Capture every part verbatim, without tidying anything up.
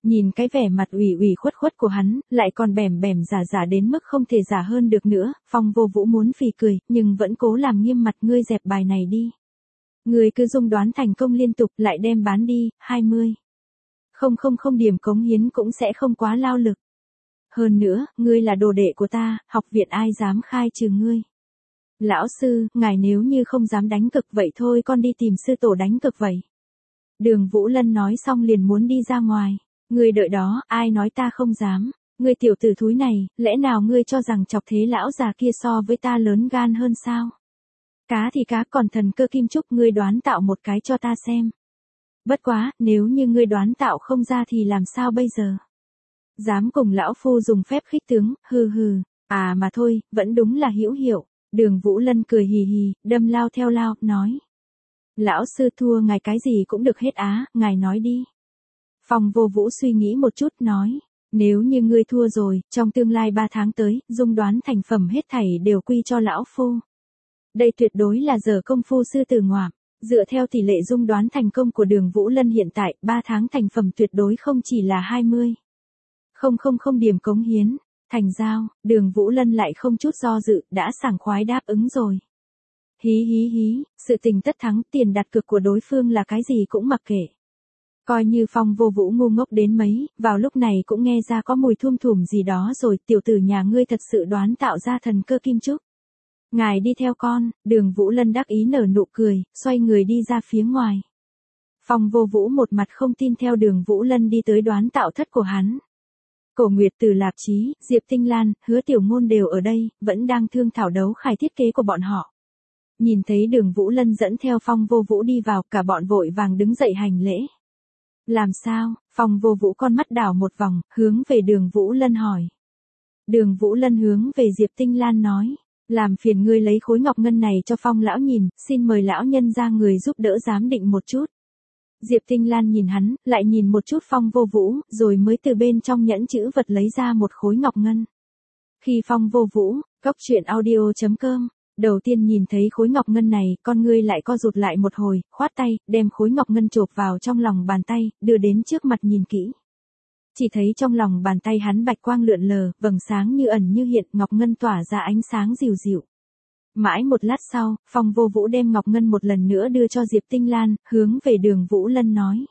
Nhìn cái vẻ mặt ủy ủy khuất khuất của hắn, lại còn bẻm bẻm giả giả đến mức không thể giả hơn được nữa, Phong Vô Vũ muốn phì cười, nhưng vẫn cố làm nghiêm mặt, ngươi dẹp bài này đi. Ngươi cứ dung đoán thành công liên tục lại đem bán đi, hai mươi. Không không không điểm cống hiến cũng sẽ không quá lao lực. Hơn nữa, ngươi là đồ đệ của ta, học viện ai dám khai trừ ngươi. Lão sư, ngài nếu như không dám đánh cực vậy thôi con đi tìm sư tổ đánh cực vậy. Đường Vũ Lân nói xong liền muốn đi ra ngoài. Ngươi đợi đó, ai nói ta không dám. Ngươi tiểu tử thúi này, lẽ nào ngươi cho rằng chọc thế lão già kia so với ta lớn gan hơn sao? Cá thì cá, còn thần cơ kim trúc ngươi đoán tạo một cái cho ta xem. Bất quá, nếu như ngươi đoán tạo không ra thì làm sao bây giờ? Dám cùng lão phu dùng phép khích tướng, hừ hừ, à mà thôi, vẫn đúng là hữu hiệu. Đường Vũ Lân cười hì hì, đâm lao theo lao, nói. Lão sư thua ngài cái gì cũng được hết á, ngài nói đi. Phong Vô Vũ suy nghĩ một chút nói. Nếu như ngươi thua rồi, trong tương lai ba tháng tới, dung đoán thành phẩm hết thảy đều quy cho lão phu. Đây tuyệt đối là giờ công phu sư tử ngoạm. Dựa theo tỷ lệ dung đoán thành công của đường Vũ Lân hiện tại, ba tháng thành phẩm tuyệt đối không chỉ là hai mươi. Không không không điểm cống hiến. Thành giao, đường Vũ Lân lại không chút do dự, đã sảng khoái đáp ứng rồi. Hí hí hí, sự tình tất thắng, tiền đặt cược của đối phương là cái gì cũng mặc kệ. Coi như Phong Vô Vũ ngu ngốc đến mấy, vào lúc này cũng nghe ra có mùi thum thủm gì đó rồi, tiểu tử nhà ngươi thật sự đoán tạo ra thần cơ kim trúc. Ngài đi theo con, đường Vũ Lân đắc ý nở nụ cười, xoay người đi ra phía ngoài. Phong Vô Vũ một mặt không tin theo đường Vũ Lân đi tới đoán tạo thất của hắn. Cổ Nguyệt Từ Lạp Chí, Diệp Tinh Lan, Hứa Tiểu Ngôn đều ở đây, vẫn đang thương thảo đấu khải thiết kế của bọn họ. Nhìn thấy đường Vũ Lân dẫn theo Phong Vô Vũ đi vào, cả bọn vội vàng đứng dậy hành lễ. Làm sao? Phong Vô Vũ con mắt đảo một vòng, hướng về đường Vũ Lân hỏi. Đường Vũ Lân hướng về Diệp Tinh Lan nói. Làm phiền ngươi lấy khối ngọc ngân này cho Phong lão nhìn, xin mời lão nhân ra người giúp đỡ giám định một chút. Diệp Tinh Lan nhìn hắn, lại nhìn một chút Phong Vô Vũ, rồi mới từ bên trong nhẫn chữ vật lấy ra một khối ngọc ngân. Khi Phong Vô Vũ, cốc truyện audio chấm com, đầu tiên nhìn thấy khối ngọc ngân này, con ngươi lại co rụt lại một hồi, khoát tay, đem khối ngọc ngân chộp vào trong lòng bàn tay, đưa đến trước mặt nhìn kỹ. Chỉ thấy trong lòng bàn tay hắn bạch quang lượn lờ, vầng sáng như ẩn như hiện, ngọc ngân tỏa ra ánh sáng dịu dịu. Mãi một lát sau, Phong Vô Vũ đem ngọc ngân một lần nữa đưa cho Diệp Tinh Lan, hướng về đường Vũ Lân nói.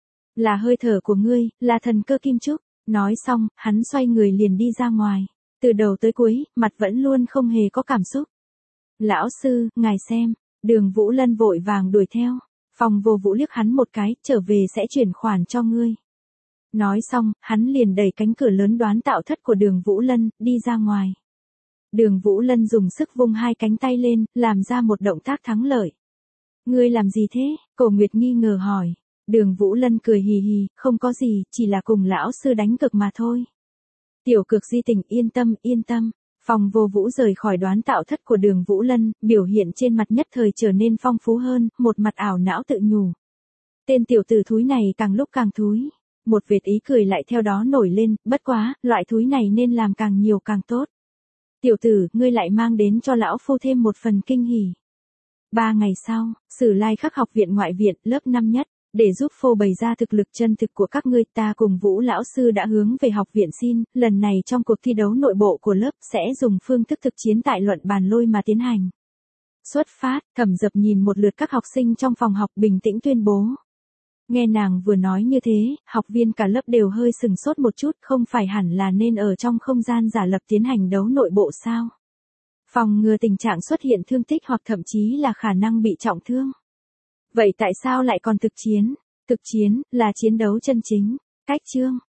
Là hơi thở của ngươi, là thần cơ kim trúc. Nói xong, hắn xoay người liền đi ra ngoài. Từ đầu tới cuối, mặt vẫn luôn không hề có cảm xúc. Lão sư, ngài xem, đường Vũ Lân vội vàng đuổi theo. Phong Vô Vũ liếc hắn một cái, trở về sẽ chuyển khoản cho ngươi. Nói xong, hắn liền đẩy cánh cửa lớn đoán tạo thất của đường Vũ Lân, đi ra ngoài. Đường Vũ Lân dùng sức vung hai cánh tay lên, làm ra một động tác thắng lợi. Ngươi làm gì thế? Cổ Nguyệt nghi ngờ hỏi. Đường Vũ Lân cười hì hì, không có gì, chỉ là cùng lão sư đánh cực mà thôi. Tiểu cực di tình, yên tâm, yên tâm. Phong Vô Vũ rời khỏi đoán tạo thất của đường Vũ Lân, biểu hiện trên mặt nhất thời trở nên phong phú hơn, một mặt ảo não tự nhủ. Tên tiểu tử thúi này càng lúc càng thúi. Một vệt ý cười lại theo đó nổi lên, bất quá, loại thúi này nên làm càng nhiều càng tốt. Tiểu tử, ngươi lại mang đến cho lão phu thêm một phần kinh hỉ. Ba ngày sau, Sử Lai Khắc học viện ngoại viện, lớp năm nhất, để giúp phô bày ra thực lực chân thực của các ngươi, ta cùng Vũ lão sư đã hướng về học viện xin, lần này trong cuộc thi đấu nội bộ của lớp sẽ dùng phương thức thực chiến tại luận bàn lôi mà tiến hành. Xuất phát, Thẩm Dập nhìn một lượt các học sinh trong phòng học bình tĩnh tuyên bố. Nghe nàng vừa nói như thế, học viên cả lớp đều hơi sừng sốt một chút, không phải hẳn là nên ở trong không gian giả lập tiến hành đấu nội bộ sao? Phòng ngừa tình trạng xuất hiện thương tích hoặc thậm chí là khả năng bị trọng thương. Vậy tại sao lại còn thực chiến? Thực chiến, là chiến đấu chân chính. Cách chương.